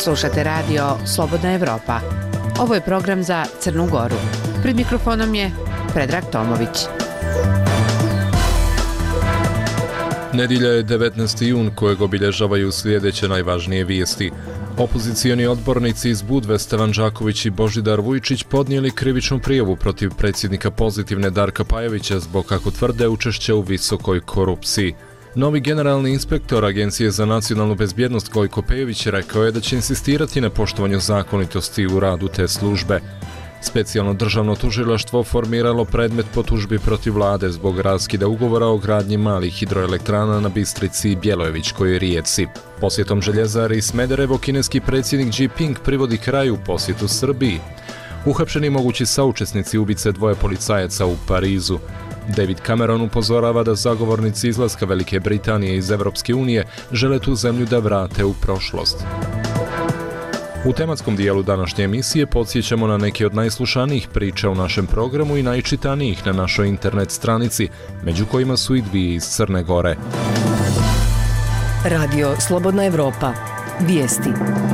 Slušate radio Slobodna Evropa. Ovo je program za Crnu Goru. Pred mikrofonom je Predrag Tomović. Nedjelja je 19. jun kojeg obilježavaju sljedeće najvažnije vijesti. Opozicioni odbornici iz Budve Stevan Đaković i Božidar Vujčić podnijeli krivičnu prijavu protiv predsjednika Pozitivne Darka Pajovića zbog, kako tvrde, učešća u visokoj korupciji. Novi generalni inspektor Agencije za nacionalnu bezbjednost Gojko Pejović rekao je da će insistirati na poštovanju zakonitosti u radu te službe. Specijalno državno tužilaštvo formiralo predmet po tužbi protiv vlade zbog raskida ugovora o gradnji malih hidroelektrana na Bistrici i Bjelojevićkoj rijeci. Posjetom Željezari i Smederevo kineski predsjednik Xi Jinping privodi kraju posjetu Srbiji. Uhapšeni mogući saučesnici ubice dvoje policajaca u Parizu. David Cameron upozorava da zagovornici izlaska Velike Britanije iz Europske unije žele tu zemlju da vrate u prošlost. U tematskom dijelu današnje emisije podsjećamo na neke od najslušanijih priča u našem programu i najčitanijih na našoj internet stranici, među kojima su i dvije iz Crne Gore. Radio Slobodna Evropa. Vijesti.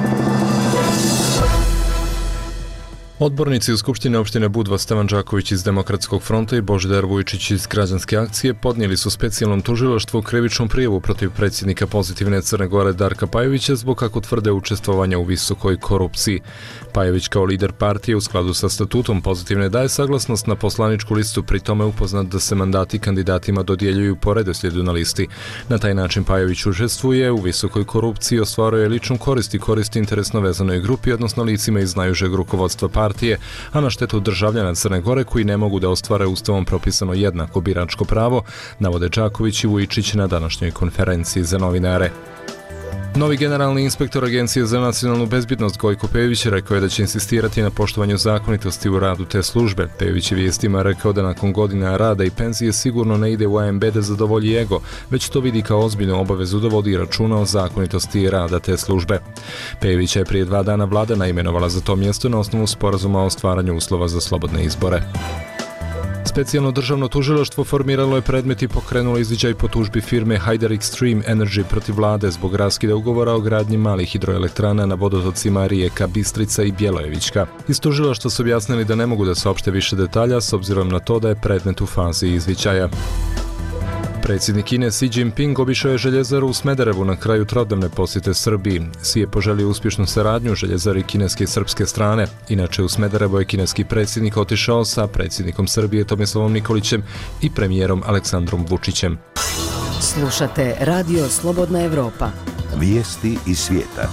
Odbornici u Skupštini opštine Budva Stevan Đaković iz Demokratskog fronta i Božidar Vujčić iz Građanske akcije podnijeli su specijalnom tužilaštvu krivičnu prijavu protiv predsjednika Pozitivne Crne Gore Darka Pajovića zbog, kako tvrde, učestvovanja u visokoj korupciji. Pajović kao lider partije u skladu sa statutom Pozitivne daje saglasnost na poslaničku listu, pri tome upoznat da se mandati kandidatima dodjeljuju po redoslijedu na listi. Na taj način Pajović učestvuje u visokoj korupciji, ostvaruje ličnu korist i koristi interesno vezanoj grupi, odnosno licima iz najužeg rukovodstva partije, a na štetu državljana Crne Gore koji ne mogu da ostvare ustavom propisano jednako biračko pravo, navode Đaković i Vujčić na današnjoj konferenciji za novinare. Novi generalni inspektor Agencije za nacionalnu bezbjednost Gojko Pejović rekao je da će insistirati na poštovanju zakonitosti u radu te službe. Pejović je vijestima rekao da nakon godina rada i penzije sigurno ne ide u AMB da zadovolji ego, već to vidi kao ozbiljnu obavezu da vodi računa o zakonitosti rada te službe. Pejovića je prije 2 dana vlada naimenovala za to mjesto na osnovu sporazuma o stvaranju uslova za slobodne izbore. Specijalno državno tužilaštvo formiralo je predmet i pokrenulo izviđaj po tužbi firme Haider Extreme Energy protiv vlade zbog raskida ugovora o gradnji malih hidroelektrana na vodotocima rijeka Bistrica i Bjelojevićka. Iz tužilaštva su objasnili da ne mogu da saopšte više detalja s obzirom na to da je predmet u fazi izviđaja. Predsjednik Kine Xi Jinping obišao je Željezaru u Smederevu na kraju trodnevne posjete Srbiji. Xi je poželio uspješnu saradnju u Željezari kineske i srpske strane. Inače, u Smederevo je kineski predsjednik otišao sa predsjednikom Srbije Tomislavom Nikolićem i premijerom Aleksandrom Vučićem. Slušate Radio Slobodna Evropa. Vijesti iz svijeta.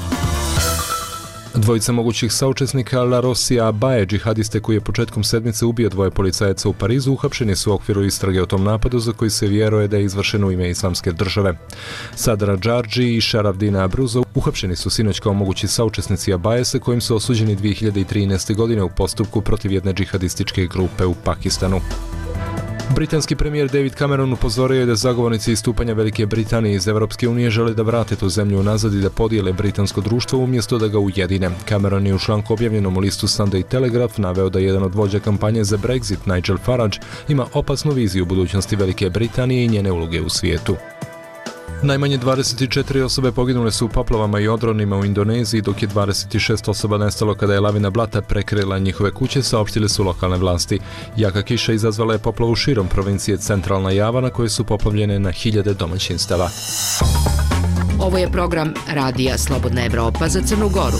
Dvojica mogućih saučesnika La Rosija Abaje, džihadiste koji je početkom sedmice ubio dvoje policajaca u Parizu, uhapšeni su u okviru istrage o tom napadu za koji se vjeruje da je izvršen u ime Islamske države. Sadra Džardži i Šaravdina Abruzo uhapšeni su sinoć kao mogući saučesnici Abaje, sa kojim su osuđeni 2013. godine u postupku protiv jedne džihadističke grupe u Pakistanu. Britanski premijer David Cameron upozorio je da zagovornici istupanja Velike Britanije iz Europske unije žele da vrate tu zemlju unazad i da podijele britansko društvo umjesto da ga ujedine. Cameron je u članku objavljenom u listu Sunday Telegraph naveo da jedan od vođa kampanje za Brexit, Nigel Farage, ima opasnu viziju budućnosti Velike Britanije i njene uloge u svijetu. Najmanje 24 osobe poginule su u poplavama i odronima u Indoneziji, dok je 26 osoba nestalo kada je lavina blata prekrila njihove kuće, saopštile su lokalne vlasti. Jaka kiša izazvala je poplavu širom provincije Centralna Java, na koje su poplavljene na hiljade domaćinstava. Ovo je program Radija Slobodna Evropa za Crnu Goru.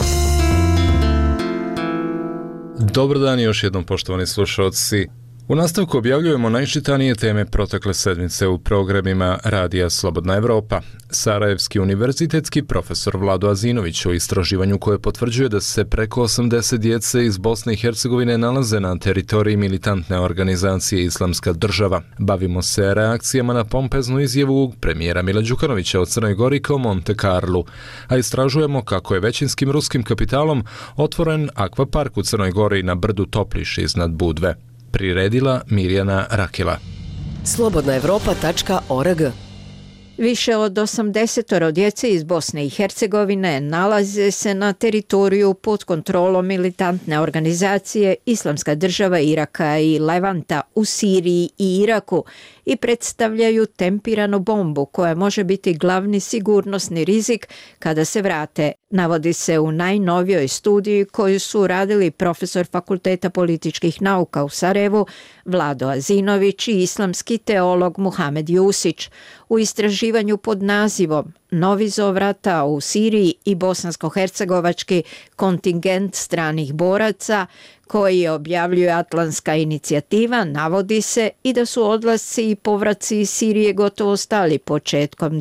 Dobar dan još jednom, poštovani slušalci. U nastavku objavljujemo najčitanije teme protekle sedmice u programima Radija Slobodna Evropa. Sarajevski univerzitetski profesor Vlado Azinović o istraživanju koje potvrđuje da se preko 80 djece iz Bosne i Hercegovine nalaze na teritoriji militantne organizacije Islamska država. Bavimo se reakcijama na pompeznu izjavu premijera Mila Đukanovića o Crnoj Gori kao Monte Carlu, a istražujemo kako je većinskim ruskim kapitalom otvoren akvapark u Crnoj Gori na brdu Topliš iznad Budve. Priredila Mirjana Rakela. slobodnaevropa.org. Više od 80 djece iz Bosne i Hercegovine nalaze se na teritoriju pod kontrolom militantne organizacije Islamska država Iraka i Levanta u Siriji i Iraku i predstavljaju tempiranu bombu koja može biti glavni sigurnosni rizik kada se vrate Navodi se u najnovijoj studiji koju su radili profesor Fakulteta političkih nauka u Sarajevu Vlado Azinović i islamski teolog Muhamed Jusić u istraživanju pod nazivom Novi zov rata u Siriji i bosansko-hercegovački kontingent stranih boraca koji objavljuje Atlantska inicijativa, navodi se i da su odlasci i povraci iz Sirije gotovo stali početkom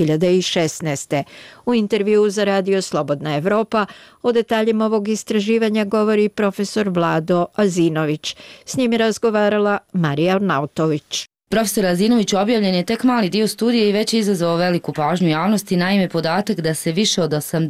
2016. U intervjuu za Radio Slobodna Evropa o detaljima ovog istraživanja govori profesor Vlado Azinović. S njim je razgovarala Marija Arnautović. Profesor Azinović, objavljen je tek mali dio studije i već je izazvao veliku pažnju javnosti. Naime, podatak da se više od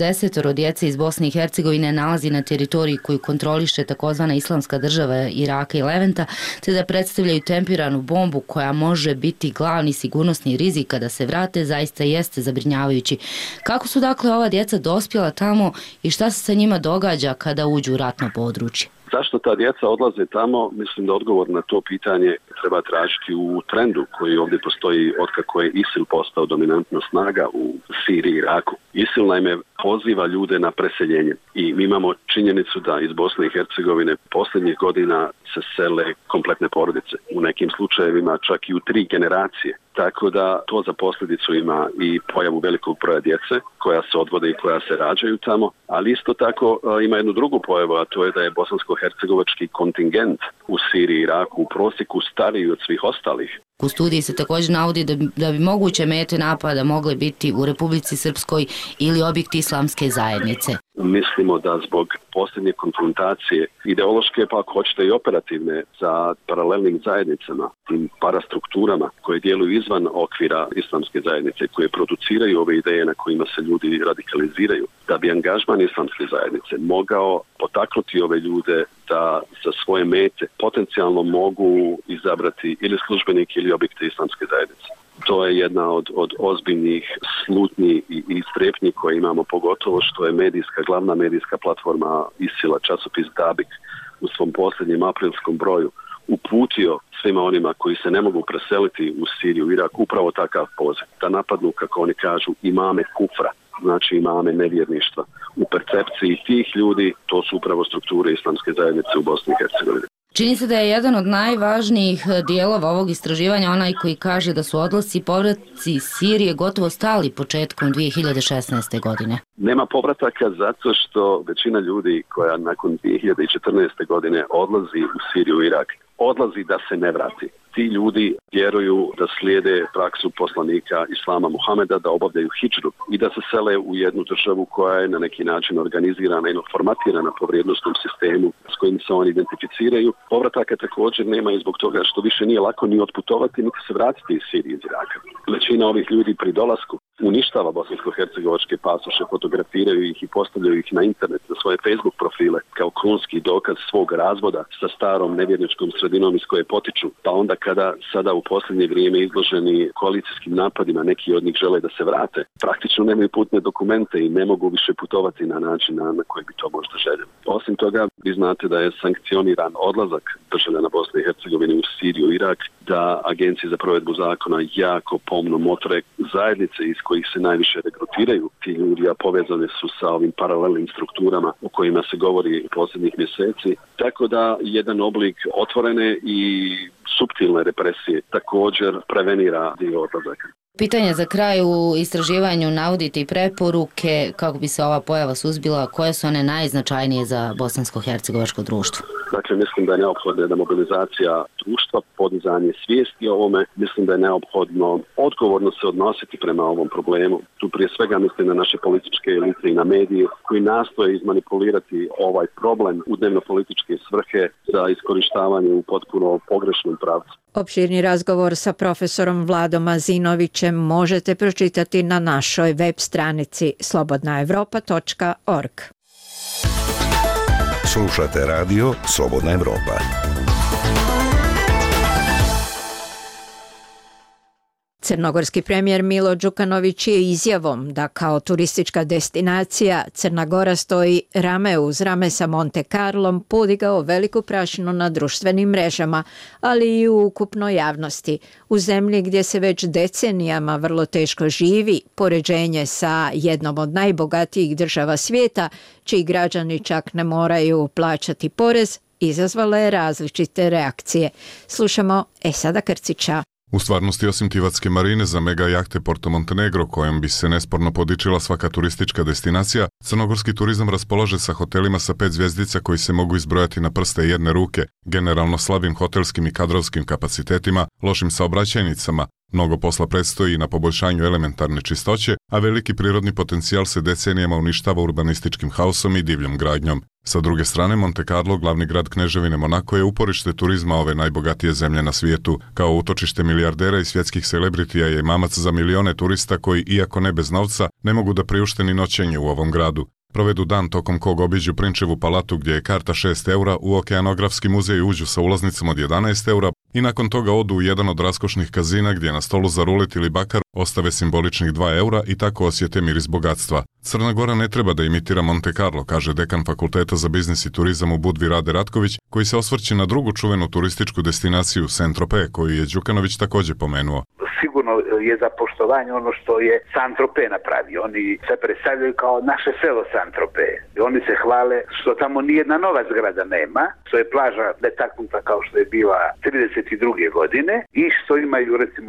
80 djece iz Bosne i Hercegovine nalazi na teritoriji koju kontroliše takozvana Islamska država Iraka i Levanta, te da predstavljaju tempiranu bombu koja može biti glavni sigurnosni rizik kada se vrate, zaista jeste zabrinjavajući. Kako su dakle ova djeca dospjela tamo i šta se sa njima događa kada uđu u ratno područje? Zašto ta djeca odlaze tamo? Mislim da odgovor na to pitanje treba tražiti u trendu koji ovdje postoji otkako je ISIL postao dominantna snaga u Siriji i Iraku. ISIL naime poziva ljude na preseljenje i mi imamo činjenicu da iz Bosne i Hercegovine posljednjih godina se sele kompletne porodice. U nekim slučajevima čak i u 3 generacije. Tako da to za posljedicu ima i pojavu velikog broja djece koja se odvode i koja se rađaju tamo, ali isto tako ima jednu drugu pojavu, a to je da je bosansko-hercegovački kontingent u Siriji i Iraku u prosjeku stariji od svih ostalih. U studiji se također navodi da bi moguće mete napada mogle biti u Republici Srpskoj ili objekti islamske zajednice. Mislimo da zbog posljednje konfrontacije ideološke, pa ako hoćete i operativne, sa paralelnim zajednicama, tim parastrukturama koje djeluju izvan okvira islamske zajednice, koje produciraju ove ideje na kojima se ljudi radikaliziraju, da bi angažman islamske zajednice mogao potaknuti ove ljude da za svoje mete potencijalno mogu izabrati ili službenike ili objekte islamske zajednice. To je jedna od ozbiljnih slutnji i strepnji koje imamo, pogotovo što je glavna medijska platforma ISIL-a, časopis Dabik, u svom posljednjem aprilskom broju uputio svima onima koji se ne mogu preseliti u Siriju i Irak upravo takav poziv, da napadnu, kako oni kažu, imame kufra, znači imame nevjerništva. U percepciji tih ljudi to su upravo strukture islamske zajednice u Bosni i Hercegovini. Čini se da je jedan od najvažnijih dijelova ovog istraživanja onaj koji kaže da su odlasci i povratci iz Sirije gotovo stali početkom 2016. godine. Nema povrataka zato što većina ljudi koja nakon 2014. godine odlazi u Siriju i Irak, odlazi da se ne vrati. Ti ljudi vjeruju da slijede praksu poslanika Islama Muhameda, da obavljaju hidžru i da se sele u jednu državu koja je na neki način organizirana i formatirana po vrijednosnom sistemu s kojim se oni identificiraju. Povrataka također nema i zbog toga što više nije lako ni otputovati, niti se vratiti iz Sirije iz Iraka. Većina ovih ljudi pri dolasku uništava bosansko-hercegovačke pasoše, fotografiraju ih i postavljaju ih na internet, na svoje Facebook profile kao krunski dokaz svog razvoda sa starom nevjerničkom sredinom iz koje potiču. Pa onda kada sada u posljednje vrijeme izloženi koalicijskim napadima, neki od njih žele da se vrate, praktično nemaju putne dokumente i ne mogu više putovati na način na koji bi to možda željeli. Osim toga, vi znate da je sankcioniran odlazak državljana Bosne i Hercegovine u Siriju i Irak, da agencije za provedbu zakona jako pomno motre zajednice iz kojih se najviše regrutiraju ti ljudi, a povezane su sa ovim paralelnim strukturama o kojima se govori posljednjih mjeseci. Tako da jedan oblik otvorene i suptilne represije također prevenira dio odlazaka. Pitanje za kraj: u istraživanju navodite i preporuke kako bi se ova pojava suzbila, koje su one najznačajnije za bosansko-hercegovačko društvo? Dakle, mislim da je neophodna jedna mobilizacija društva, podizanje svijesti o ovome. Mislim da je neophodno odgovorno se odnositi prema ovom problemu. Tu prije svega mislim na naše političke elite i na medije koji nastoje izmanipulirati ovaj problem u dnevno-političke svrhe za iskorištavanje u potpuno pogrešnom pravcu. Opširni razgovor sa profesorom Vladom Azinovićem možete pročitati na našoj web stranici slobodnaevropa.org. Slušate radio Slobodna Evropa. Crnogorski premijer Milo Đukanović je izjavom da kao turistička destinacija Crna Gora stoji rame uz rame sa Monte Carlom podigao veliku prašinu na društvenim mrežama, ali i u ukupnoj javnosti. U zemlji gdje se već decenijama vrlo teško živi, poređenje sa jednom od najbogatijih država svijeta, čiji građani čak ne moraju plaćati porez, izazvala je različite reakcije. Slušamo Esada Krcića. U stvarnosti, osim Tivatske marine za mega jahte Porto Montenegro, kojom bi se nesporno podičila svaka turistička destinacija, crnogorski turizam raspolaže sa hotelima sa 5 zvjezdica koji se mogu izbrojati na prste jedne ruke, generalno slabim hotelskim i kadrovskim kapacitetima, lošim saobraćajnicama. Mnogo posla predstoji na poboljšanju elementarne čistoće, a veliki prirodni potencijal se decenijama uništava urbanističkim haosom i divljom gradnjom. Sa druge strane, Monte Carlo, glavni grad Kneževine Monako, je uporište turizma ove najbogatije zemlje na svijetu. Kao utočište milijardera i svjetskih celebritija je mamac za milione turista koji, iako ne bez novca, ne mogu da priušte ni noćenje u ovom gradu. Provedu dan tokom kog obiđu Prinčevu palatu gdje je karta 6 eura, u Okeanografski muzej uđu sa ulaznicom od 11 eura i nakon toga odu u jedan od raskošnih kazina gdje na stolu za rulet ili bakar ostave simboličnih 2 eura i tako osjete miris bogatstva. Crna Gora ne treba da imitira Monte Carlo, kaže dekan Fakulteta za biznis i turizam u Budvi Rade Ratković, koji se osvrće na drugu čuvenu turističku destinaciju Saint-Tropez, koju je Đukanović također pomenuo. Sigurno je za poštovanje ono što je Saint-Tropez napravio. Oni se predstavljaju kao naše selo Saint-Tropez. Oni se hvale što tamo nijedna nova zgrada nema, što je plaža netaknuta kao što je bila 32. godine i što imaju recimo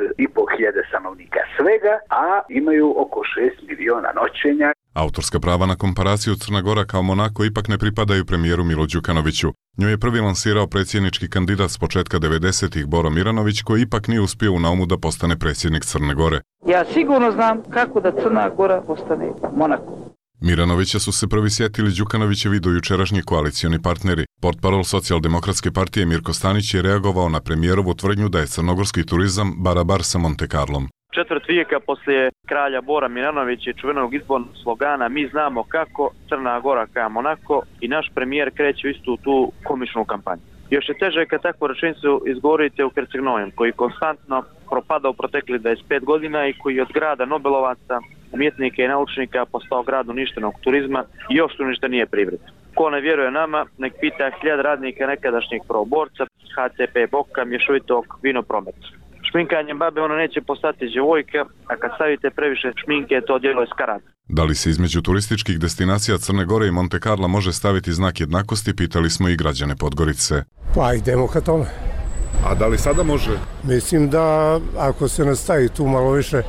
4.500 stanovnika svega, a imaju oko 6 miliona noćenja. Autorska prava na komparaciju Crna Gora kao Monako ipak ne pripadaju premijeru Milu Đukanoviću. Nju je prvi lansirao predsjednički kandidat s početka 90-ih Boro Miranović, koji ipak nije uspio u naumu da postane predsjednik Crne Gore. Ja sigurno znam kako da Crna Gora postane Monako. Miranovića su se prvi sjetili Đukanovićevi dojučerašnji koalicioni partneri. Portparol Socijaldemokratske partije Mirko Stanić je reagovao na premijerovu tvrdnju da je crnogorski turizam barabar sa Monte Carlom. Četvrt vijeka poslije kralja Bora Miranovića i čuvenog izbornog slogana "Mi znamo kako, Crna Gora ka Monako" i naš premijer kreće istu tu komičnu kampanju. Još je teže kad takvu rečenicu izgovorite u Herceg-Novom, koji konstantno propada u protekli 25 godina i koji od grada Nobelovaca, umjetnika i naučnika postao grad uništenog turizma i još uništenije privrede. Ko ne vjeruje nama, nek pita 1000 radnika nekadašnjeg prvoborca, HCP Boka, mješovitog vinoprometa. Šminkanjem babe ona neće postati djevojka, a kad stavite previše šminke, to djelo je skarad. Da li se između turističkih destinacija Crne Gore i Monte Carla može staviti znak jednakosti, pitali smo i građane Podgorice. Pa idemo ka tome. A da li sada može? Mislim da ako se nastavi tu malo više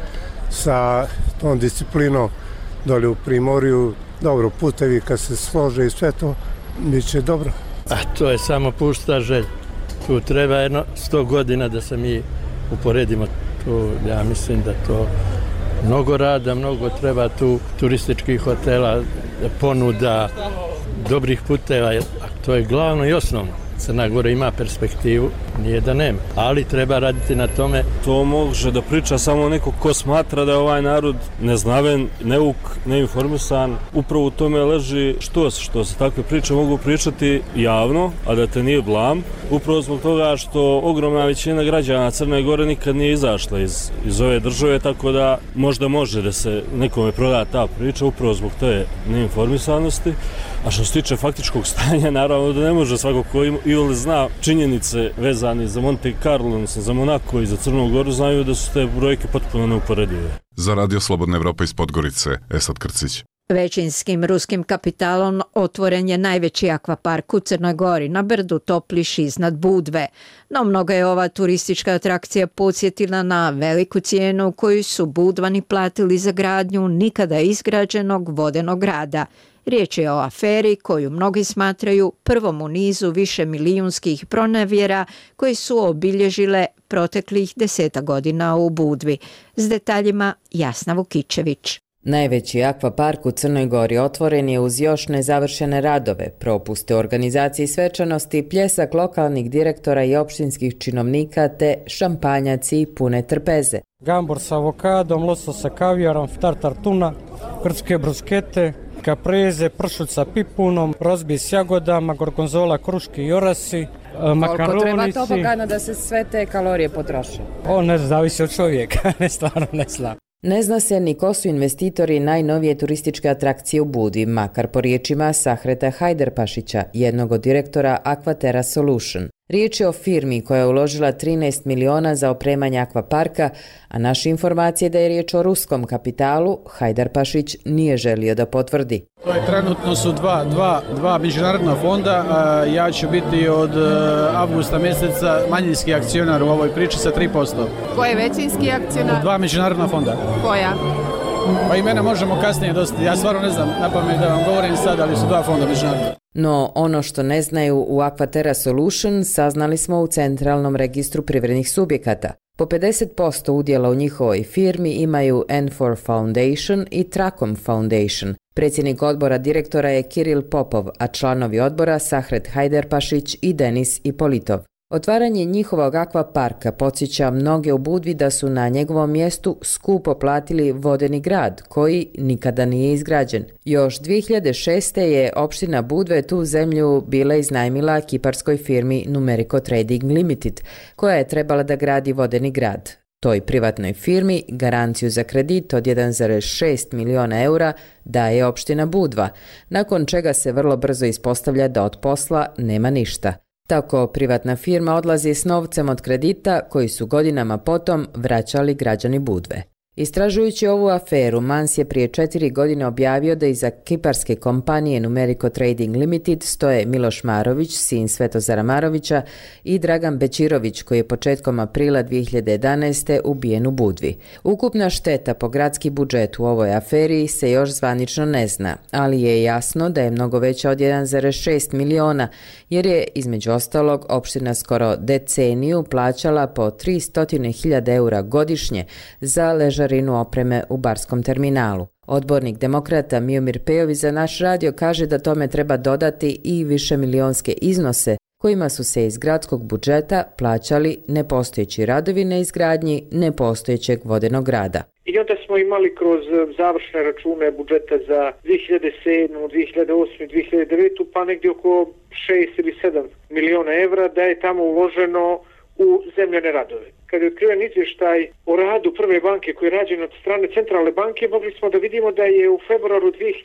sa tom disciplinom dole u Primorju, dobro, putevi kad se slože i sve to, bit će dobro. A to je samo pusta želja. Tu treba jedno 100 godina da se mi uporedimo. Tu, ja mislim da to mnogo rada, mnogo treba tu turističkih hotela, ponuda, dobrih puteva, a to je glavno i osnovno. Crna Gora ima perspektivu, nije da nema, ali treba raditi na tome. To može da priča samo neko ko smatra da je ovaj narod neznaven, neuk, neinformisan. Upravo u tome leži što se takve priče mogu pričati javno, a da te nije blam. Upravo zbog toga što ogromna većina građana Crne Gore nikad nije izašla iz ove države, tako da možda može da se nekome proda ta priča upravo zbog te neinformisanosti. A što se tiče faktičkog stanja, naravno da ne može svako ko ili zna činjenice vezane za Monte Carlo, za Monako i za Crnu Goru, znaju da su te brojke potpuno neuporedive. Za Radio Slobodna Evropa iz Podgorice, Esad Krcić. Većinskim ruskim kapitalom otvoren je najveći akvapark u Crnoj Gori na brdu Topliš iznad Budve. No mnogo je ova turistička atrakcija podsjetila na veliku cijenu koju su Budvani platili za gradnju nikada izgrađenog vodenog grada. Riječ je o aferi koju mnogi smatraju prvom u nizu više milijunskih pronevjera koji su obilježile proteklih 10 godina u Budvi. S detaljima Jasna Vukičević. Najveći akvapark u Crnoj Gori otvoren je uz još nezavršene radove, propuste u organizaciji svečanosti, pljesak lokalnih direktora i opštinskih činovnika te šampanjaci pune trpeze. Gambor sa avokadom, losos sa kavijarom, tartar tuna, grčke bruskete, kapreze, pršut sa pipunom, rozbi s jagodama, gorgonzola, kruške i orasi, makaroni. Koliko treba tobogana da se sve te kalorije potroše? Ne zavisi od čovjeka, stvarno ne znam. Ne zna se ni ko su investitori najnovije turističke atrakcije u Budvi, makar po riječima Sahreta Hajderpašića, jednog od direktora Aquaterra Solution. Riječ je o firmi koja je uložila 13 miliona za opremanje akvaparka, a naše informacije da je riječ o ruskom kapitalu, Hajdarpašić nije želio da potvrdi. To je trenutno su dva međunarodna fonda, a ja ću biti od avgusta mjeseca manjinski akcionar u ovoj priči sa 3%. Ko je većinski akcionar? Dva međunarodna fonda. Koja? Pa imena možemo kasnije dosta, ja stvarno ne znam napamet da vam govorim sad, ali su dva fonda međunarodna. No, ono što ne znaju u Aquaterra Solution saznali smo u Centralnom registru privrednih subjekata. Po 50% udjela u njihovoj firmi imaju N4 Foundation i Tracom Foundation. Predsjednik odbora direktora je Kiril Popov, a članovi odbora Sahret Hajderpašić i Denis Ipolitov. Otvaranje njihovog akvaparka podsjeća mnoge u Budvi da su na njegovom mjestu skupo platili vodeni grad, koji nikada nije izgrađen. Još 2006. je opština Budve tu zemlju bila iznajmila kiparskoj firmi Numerico Trading Limited, koja je trebala da gradi vodeni grad. Toj privatnoj firmi garanciju za kredit od 1,6 miliona eura daje opština Budva, nakon čega se vrlo brzo ispostavlja da od posla nema ništa. Tako privatna firma odlazi s novcem od kredita koji su godinama potom vraćali građani Budve. Istražujući ovu aferu, Mans je prije 4 godine objavio da iza kiparske kompanije Numerico Trading Limited stoje Miloš Marović, sin Svetozara Marovića, i Dragan Bečirović, koji je početkom aprila 2011. ubijen u Budvi. Ukupna šteta po gradski budžet u ovoj aferi se još zvanično ne zna, ali je jasno da je mnogo veća od 1,6 miliona, jer je, između ostalog, opština skoro deceniju plaćala po 300.000 eura godišnje za ležarinu opreme u barskom terminalu. Odbornik demokrata Miomir Pejović za naš radio kaže da tome treba dodati i višemilionske iznose kojima su se iz gradskog budžeta plaćali nepostojeći radovi na izgradnji nepostojećeg vodenog grada. I onda smo imali kroz završne račune budžeta za 2007, 2008, 2009 pa negdje oko 6 ili 7 miliona evra da je tamo uloženo u zemljane radove. Kad je otkriven izvještaj o radu prve banke koji je rađen od strane centralne banke, mogli smo da vidimo da je u februaru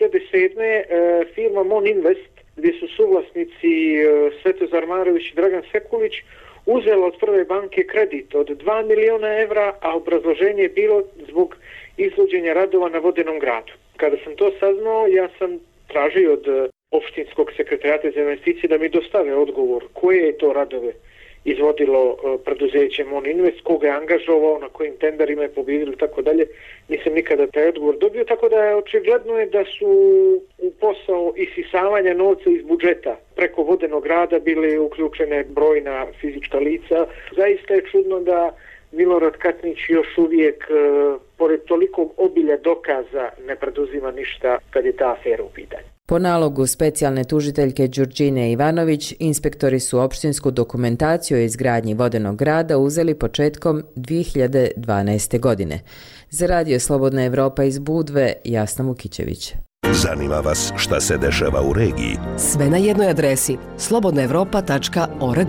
2007. firma Mon Invest, gdje su suvlasnici Svetozar Marović i Dragan Sekulić, uzela od prve banke kredit od 2 miliona evra, a obrazloženje je bilo zbog izvođenja radova na vodenom gradu. Kada sam to saznao, ja sam tražio od opštinskog sekretarijata za investicije da mi dostave odgovor koje je to radove izvodilo preduzeće Mon Invest, koga je angažovao, na kojim tenderima je pobjedilo i tako dalje. Nisam nikada taj odgovor dobio, tako da je očigledno je da su u posao isisavanja novca iz budžeta preko vodenog grada bili uključene brojna fizička lica. Zaista je čudno da Milorad Katnić još uvijek, pored tolikog obilja dokaza, ne preduzima ništa kad je ta afera u pitanju. Po nalogu specijalne tužiteljke Đurđine Ivanović, inspektori su opštinsku dokumentaciju o izgradnji vodenog grada uzeli početkom 2012. godine. Za radio Slobodna Evropa iz Budve, Jasna Vukićević. Zanima vas šta se dešava u regiji? Sve na jednoj adresi slobodnaevropa.org.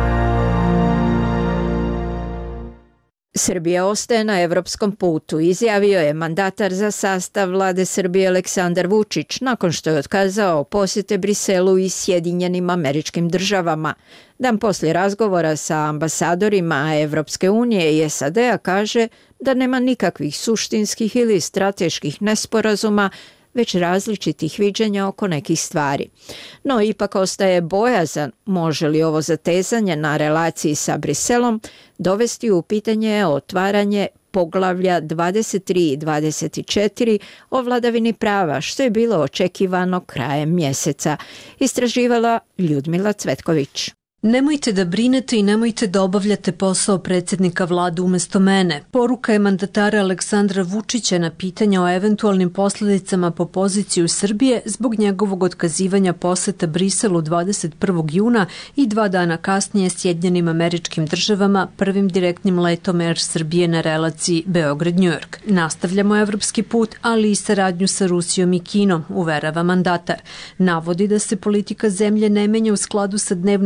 Srbija ostaje na evropskom putu, izjavio je mandatar za sastav vlade Srbije Aleksandar Vučić nakon što je otkazao posjete Briselu i Sjedinjenim Američkim Državama. Dan poslije razgovora sa ambasadorima Evropske unije i SAD-a kaže da nema nikakvih suštinskih ili strateških nesporazuma, već različitih viđenja oko nekih stvari. No, ipak ostaje bojazan može li ovo zatezanje na relaciji sa Briselom dovesti u pitanje otvaranje poglavlja 23 i 24 o vladavini prava, što je bilo očekivano krajem mjeseca, istraživala Ljudmila Cvetković. Nemojte da brinete i nemojte da obavljate posao predsjednika vlade umjesto mene. Poruka je mandatara Aleksandra Vučića na pitanje o eventualnim posljedicama po poziciju Srbije zbog njegovog otkazivanja poseta Briselu 21. juna i 2 dana kasnije Sjedinjenim Američkim Državama prvim direktnim letom Air Srbije na relaciji Beograd-New York. Nastavljamo evropski put, ali i saradnju sa Rusijom i Kinom, uverava mandatar. Navodi da se politika zemlje ne menja u skladu sa dnevno-političkim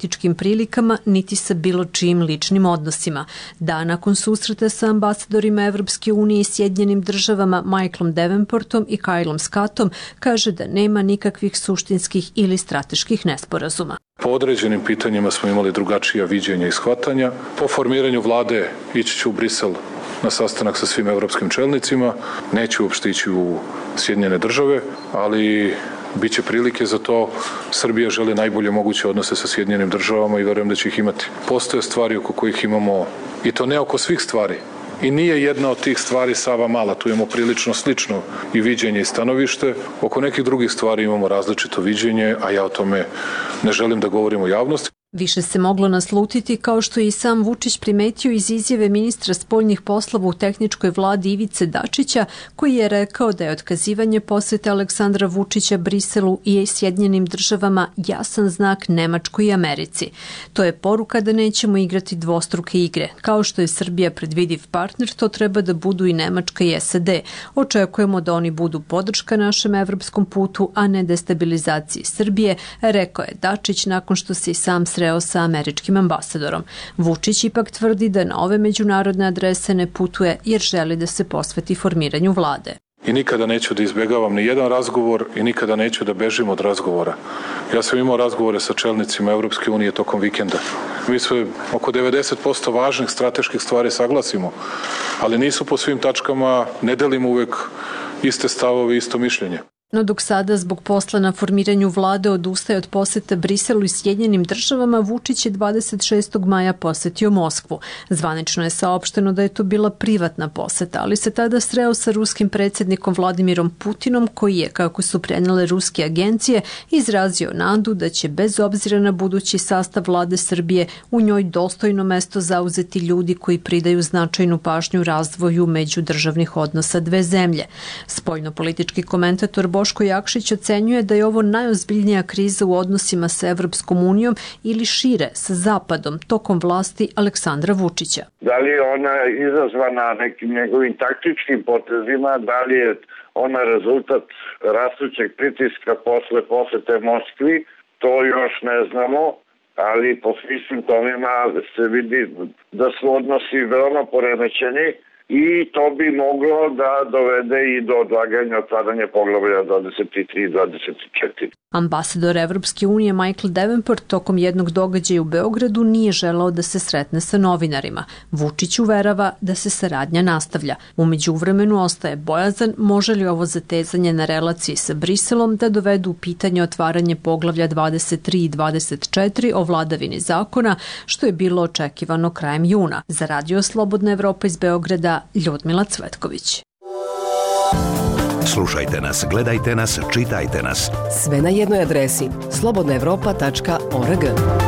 političkim prilikama, niti sa bilo čijim ličnim odnosima. Da, nakon susreta sa ambasadorima Evropske unije i Sjedinjenim državama Michaelom Davenportom i Kylom Scottom, kaže da nema nikakvih suštinskih ili strateških nesporazuma. Po određenim pitanjima smo imali drugačija viđenja i shvatanja. Po formiranju vlade ići ću u Brisel na sastanak sa svim evropskim čelnicima. Neću uopšte ići u Sjedinjene države, ali bit će prilike za to. Srbija želi najbolje moguće odnose sa Sjedinjenim državama i verujem da će ih imati. Postoje stvari oko kojih imamo, i to ne oko svih stvari, i nije jedna od tih stvari Sava mala, tu imamo prilično slično i viđenje i stanovište. Oko nekih drugih stvari imamo različito viđenje, a ja o tome ne želim da govorim u javnosti. Više se moglo naslutiti, kao što je i sam Vučić primetio iz izjave ministra spoljnih poslova u tehničkoj vladi Ivice Dačića, koji je rekao da je otkazivanje posete Aleksandra Vučića Briselu i Sjedinjenim državama jasan znak Nemačkoj i Americi. To je poruka da nećemo igrati dvostruke igre. Kao što je Srbija predvidiv partner, to treba da budu i Nemačka i SAD. Očekujemo da oni budu podrška našem evropskom putu, a ne destabilizaciji Srbije, rekao je Dačić nakon što se i sam sreo sa američkim ambasadorom. Vučić ipak tvrdi da na ove međunarodne adrese ne putuje jer želi da se posveti formiranju vlade. I nikada neću da izbegavam ni jedan razgovor i nikada neću da bežim od razgovora. Ja sam imao razgovore sa čelnicima Evropske unije tokom vikenda. Mi sve oko 90% važnih strateških stvari saglasimo, ali nisu po svim tačkama, ne delimo uvek iste stavove i isto mišljenje. No dok sada zbog posla na formiranju vlade odustaje od poseta Briselu i Sjedinjenim državama, Vučić je 26. maja posetio Moskvu. Zvanično je saopšteno da je to bila privatna poseta, ali se tada sreo sa ruskim predsjednikom Vladimirom Putinom, koji je, kako su prenele ruske agencije, izrazio nadu da će bez obzira na budući sastav vlade Srbije u njoj dostojno mesto zauzeti ljudi koji pridaju značajnu pažnju razvoju međudržavnih odnosa dve zemlje. Spoljnopolitički komentator Boško Jakšić ocenjuje da je ovo najozbiljnija kriza u odnosima sa Evropskom unijom ili šire sa Zapadom tokom vlasti Aleksandra Vučića. Da li je ona izazvana nekim njegovim taktičkim potezima, da li je ona rezultat rastućeg pritiska posle posete Moskvi, to još ne znamo, ali po svim simptomima se vidi da su odnosi veoma poremećeni. I to bi moglo da dovede i do odlaganja otvaranja poglavlja 23 i 24. Ambasador Evropske unije Michael Davenport tokom jednog događaja u Beogradu nije želeo da se sretne sa novinarima. Vučić uverava da se saradnja nastavlja. U međuvremenu ostaje bojazan može li ovo zatezanje na relaciji sa Briselom da dovedu u pitanje otvaranje poglavlja 23 i 24 o vladavini zakona, što je bilo očekivano krajem juna. Za Radio Slobodna Evropa iz Beograda, Ljudmila Cvetković. Slušajte nas, gledajte nas, čitajte nas. Sve na jednoj adresi slobodnaevropa.org.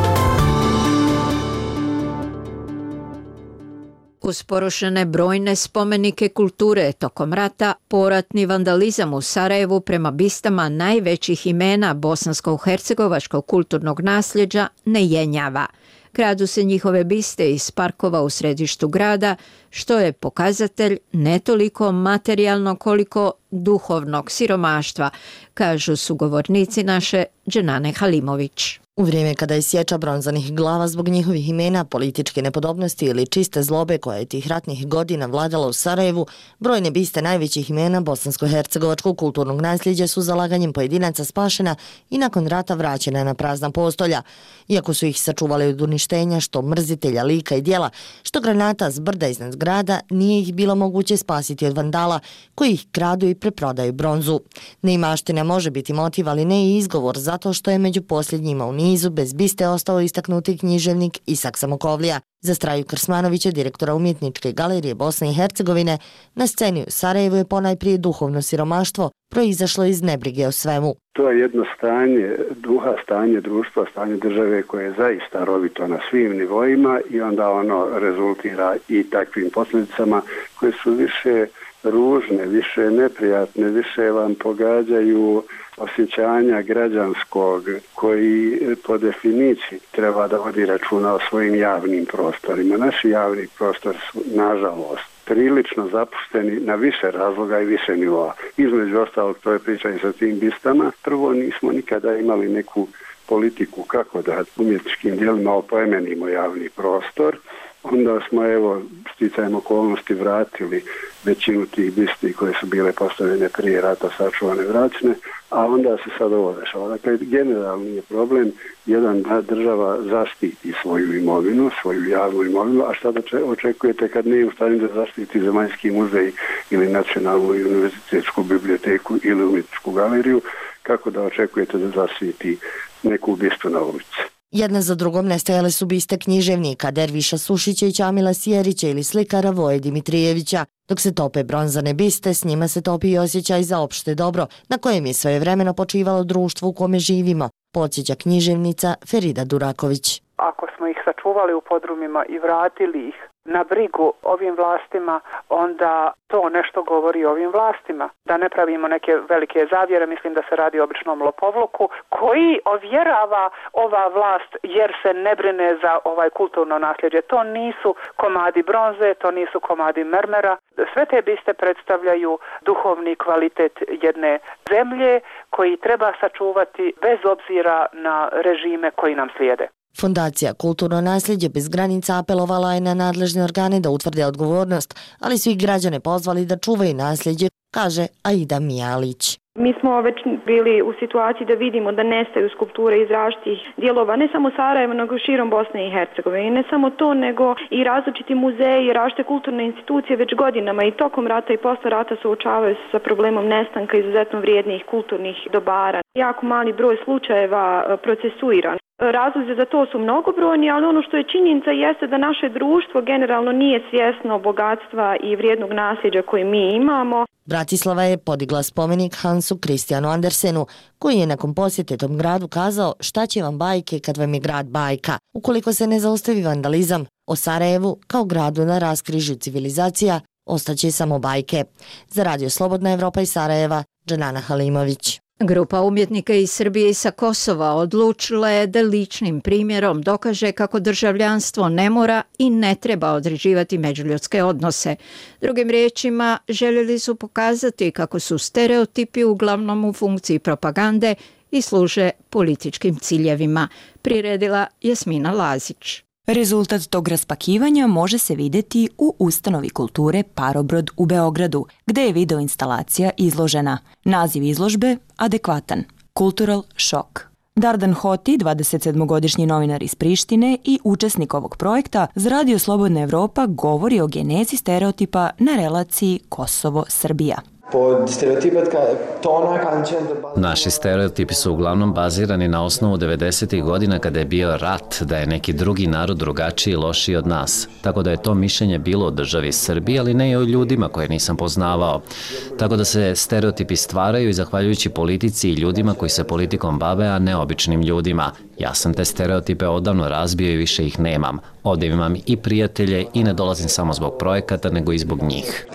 Uz porušene brojne spomenike kulture tokom rata, poratni vandalizam u Sarajevu prema bistama najvećih imena bosansko-hercegovačkog kulturnog nasljeđa ne jenjava. Kradu se njihove biste iz parkova u središtu grada, što je pokazatelj ne toliko materijalno koliko duhovnog siromaštva, kažu sugovornici naše Dženane Halimović. U vrijeme kada je sječa bronzanih glava zbog njihovih imena, političke nepodobnosti ili čiste zlobe koja je tih ratnih godina vladala u Sarajevu, brojne biste najvećih imena bosansko-hercegovačkog kulturnog nasljeđa su zalaganjem pojedinaca spašena i nakon rata vraćena na prazna postolja. Iako su ih sačuvali od uništenja, što mrzitelja lika i dijela, što granata s brda iznad grada, nije ih bilo moguće spasiti od vandala koji ih kradu i preprodaju bronzu. Neimaština može biti motiv, ali ne i izgovor, zato što je među posljednjima u nizu bez biste ostao istaknuti književnik Isak Samokovlija. Za Straju Krsmanovića, direktora Umjetničke galerije Bosne i Hercegovine, na sceni u Sarajevu je ponajprije duhovno siromaštvo proizašlo iz nebrige o svemu. To je jedno stanje duha, stanje društva, stanje države koje je zaista rovito na svim nivoima i onda ono rezultira i takvim posljedicama koje su više ružne, više neprijatne, više vam pogađaju osjećanja građanskog koji po definiciji treba da vodi računa o svojim javnim prostorima. Naši javni prostori su, nažalost, prilično zapušteni na više razloga i više nivoa. Između ostalog, to je priča i sa tim bistama. Prvo, nismo nikada imali neku politiku kako da umjetničkim dijelima oplemenimo javni prostor, onda smo sticajem okolnosti vratili većinu tih bisti koje su bile postavljene prije rata, sačuvane vraćene, a onda se sad ovo dešava. Dakle, generalni je problem jedan da država zaštiti svoju imovinu, svoju javnu imovinu, a šta da očekujete kad nije u stanju da zaštiti Zemaljski muzej ili Nacionalnu i univerzitetsku biblioteku ili umjetničku galeriju, kako da očekujete da zaštiti neku bistu na ulici? Jedna za drugom nestajale su biste književnika Derviša Sušića i Ćamila Sjerića ili slikara Voje Dimitrijevića. Dok se tope bronzane biste, s njima se topi i osjećaj za opšte dobro, na kojem je svojevremeno počivalo društvo u kome živimo, podsjeća književnica Ferida Duraković. Ako smo ih sačuvali u podrumima i vratili ih na brigu ovim vlastima, onda to nešto govori o ovim vlastima. Da ne pravimo neke velike zavjere, mislim da se radi o običnom lopovluku koji ovjerava ova vlast jer se ne brine za ovaj kulturno nasljeđe. To nisu komadi bronze, to nisu komadi mermera. Sve te biste predstavljaju duhovni kvalitet jedne zemlje koji treba sačuvati bez obzira na režime koji nam slijede. Fondacija Kulturno nasljeđe bez granica apelovala je na nadležne organe da utvrde odgovornost, ali svi građane pozvali da čuvaju nasljeđe, kaže Aida Mijalić. Mi smo već bili u situaciji da vidimo da nestaju skulpture iz različitih dijelova, ne samo Sarajeva, nego širom Bosne i Hercegovine. I ne samo to, nego i različiti muzeji i različite kulturne institucije već godinama i tokom rata i posle rata suočavaju se sa problemom nestanka izuzetno vrijednih kulturnih dobara. Jako mali broj slučajeva procesuiran. Razlozi za to su mnogobrojni, ali ono što je činjenica jeste da naše društvo generalno nije svjesno bogatstva i vrijednog nasljeđa koje mi imamo. Bratislava je podigla spomenik Hansu Kristijanu Andersenu, koji je nakon posjete tom gradu kazao šta će vam bajke kad vam je grad bajka, ukoliko se ne zaustavi vandalizam. O Sarajevu, kao gradu na raskrižju civilizacija, ostaće samo bajke. Za Radio Slobodna Evropa iz Sarajeva, Džanana Halimović. Grupa umjetnika iz Srbije i sa Kosova odlučila je da ličnim primjerom dokaže kako državljanstvo ne mora i ne treba određivati međuljudske odnose. Drugim riječima, željeli su pokazati kako su stereotipi uglavnom u funkciji propagande i služe političkim ciljevima, priredila Jasmina Lazić. Rezultat tog raspakivanja može se vidjeti u ustanovi kulture Parobrod u Beogradu, gde je videoinstalacija izložena. Naziv izložbe adekvatan – Cultural Shock. Dardan Hoti, 27-godišnji novinar iz Prištine i učesnik ovog projekta, za Radio Slobodna Evropa govori o genezi stereotipa na relaciji Kosovo-Srbija. Naši stereotipi su uglavnom bazirani na osnovu 90. godina kada je bio rat, da je neki drugi narod drugačiji i lošiji od nas. Tako da je to mišljenje bilo o državi Srbiji, ali ne i o ljudima koje nisam poznavao. Tako da se stereotipi stvaraju i zahvaljujući politici i ljudima koji se politikom bave, a ne običnim ljudima. Ja sam te stereotipe odavno razbio i više ih nemam. Ovdje imam i prijatelje i ne dolazim samo zbog projekata, nego i zbog njih.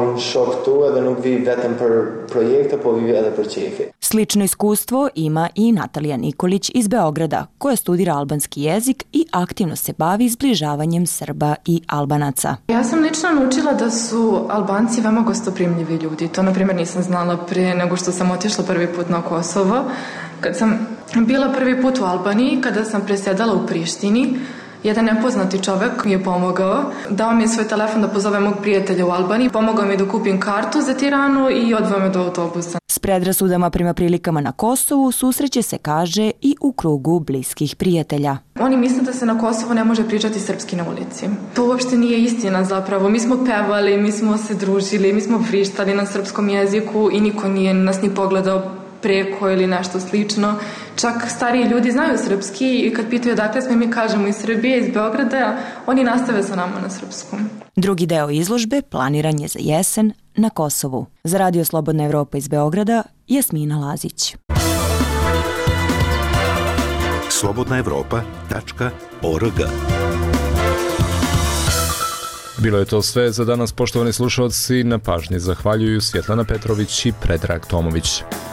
Slično iskustvo ima i Natalija Nikolić iz Beograda, koja studira albanski jezik i aktivno se bavi zbližavanjem Srba i Albanaca. Ja sam lično naučila da su Albanci veoma gostoprimljivi ljudi. To, na primjer, nisam znala prije nego što sam otišla prvi put na Kosovo. Kad sam bila prvi put u Albaniji, kada sam presjedala u Prištini, jedan nepoznati čovjek mi je pomogao. Dao mi je svoj telefon da pozove mog prijatelja u Albaniji, pomogao mi da kupim kartu za Tiranu i odveo me do autobusa. S predrasudama prema prilikama na Kosovu susreće se, kaže, i u krugu bliskih prijatelja. Oni misle da se na Kosovu ne može pričati srpski na ulici. To uopšte nije istina zapravo. Mi smo pevali, mi smo se družili, mi smo vrištali na srpskom jeziku i niko nije nas ni pogledao preko ili nešto slično. Čak stariji ljudi znaju srpski i kad pitaju odakle smo, mi kažemo iz Srbije, iz Beograda, oni nastave sa nama na srpskom. Drugi deo izložbe planiran je za jesen na Kosovu. Za Radio Slobodna Evropa iz Beograda, Jasmina Lazić. slobodnaevropa.org. Bilo je to sve za danas, poštovani slušalci. Na pažnji zahvaljuju Svjetlana Petrović i Predrag Tomović.